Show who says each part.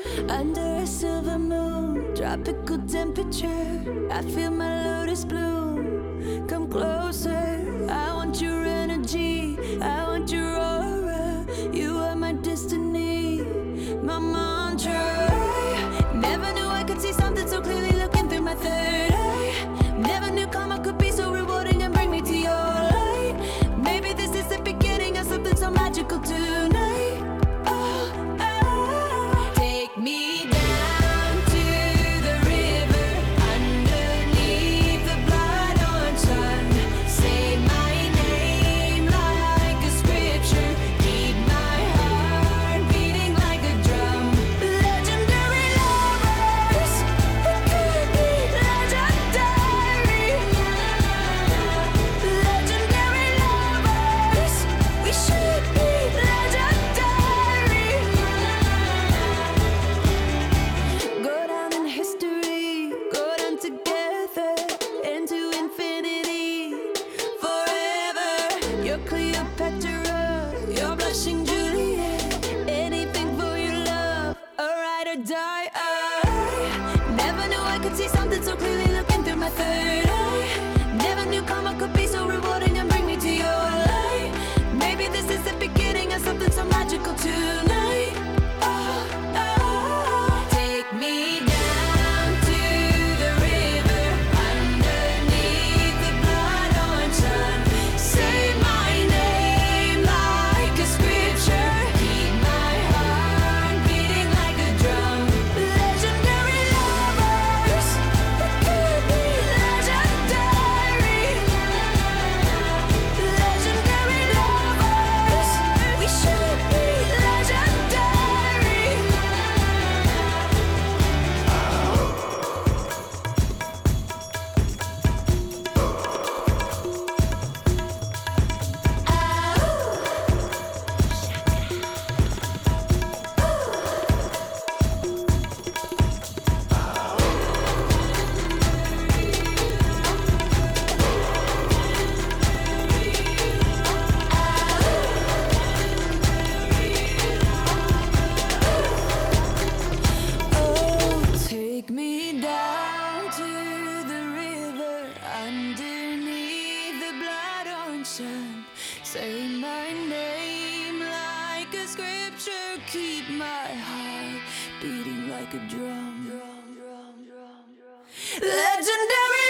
Speaker 1: Under a silver moon, tropical temperature, I feel my lotus bloom. Come closer, I want your energy, I want your aura. You are my destiny, my mantra. Never knew I could see something so clearly looking through my third eye. Never knew karma could be so rewarding and bring me to your light. Maybe this is the beginning of something so magical tonight. Take me down to the river, underneath the blood orange sun. Say my name like a scripture, keep my heart beating like a drum. Legendary lovers, we could be legendary. Legendary lovers, we should be legendary. Go down in history, go down together into infinity, forever. You're Cleopatra, you're blushing Juliet. Anything for your love, a ride or die. I never knew I could see something so clearly looking through my third eye. Never knew karma could be so rewarding and bring me to your light. Maybe this is the beginning of something so magical tonight. Take me down to the river, underneath the blood orange sun. Say my name like a scripture, keep my heart beating like a drum. Legendary lovers, we could be legendary. Legendary lovers, we should be legendary. Oh, take me down to the river, underneath the blood orange sun. Say my name like a scripture, keep my heart beating like a drum. Legendary